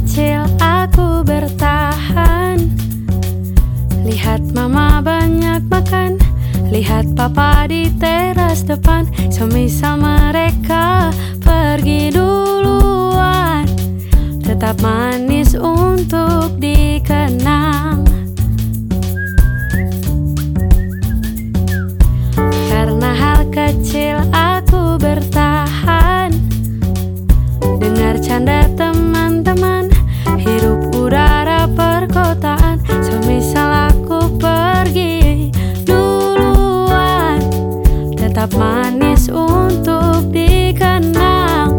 kecil aku bertahan. Lihat mama banyak makan, lihat papa di teras depan. Semisal mereka pergi duluan, tetap manis untuk dikenang. Karena hal kecil aku bertahan. Dengar canda teman-teman, hirup udara perkotaan. Semisal aku pergi duluan, tetap manis untuk dikenang.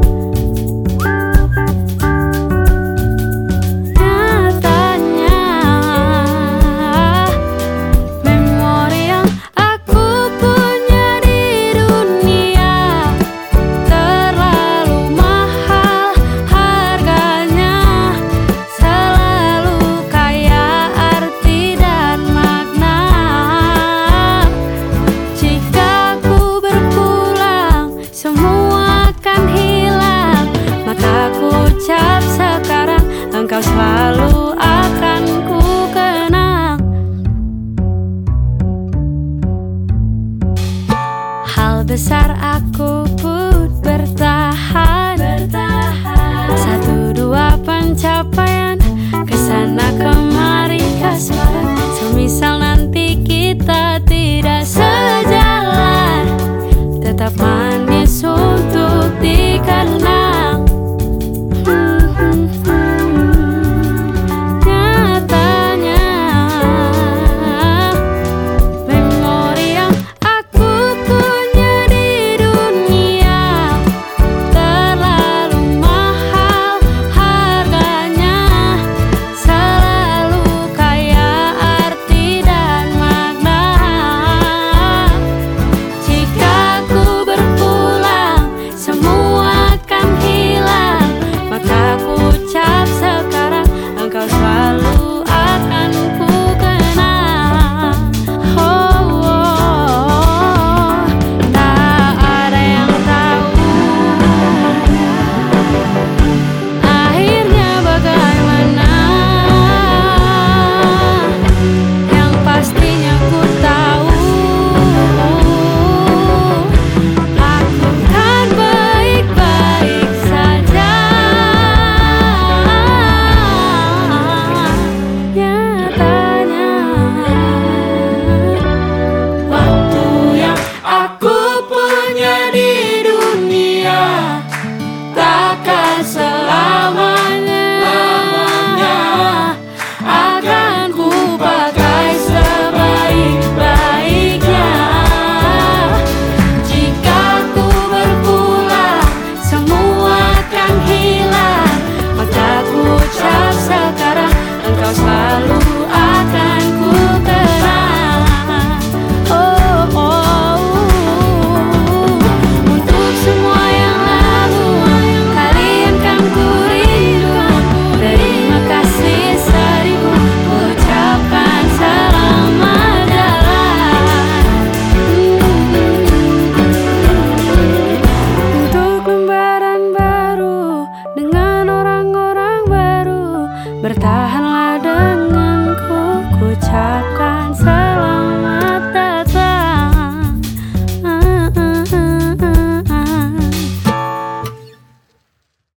Nyatanya memori yang aku punya di dunia terlalu mahal harganya, selalu kaya arti dan makna. Jika ku berpulang semua akan hilang, maka ku ucap sekarang engkau selalu akan ku kenang. Hal besar aku pun bertahan.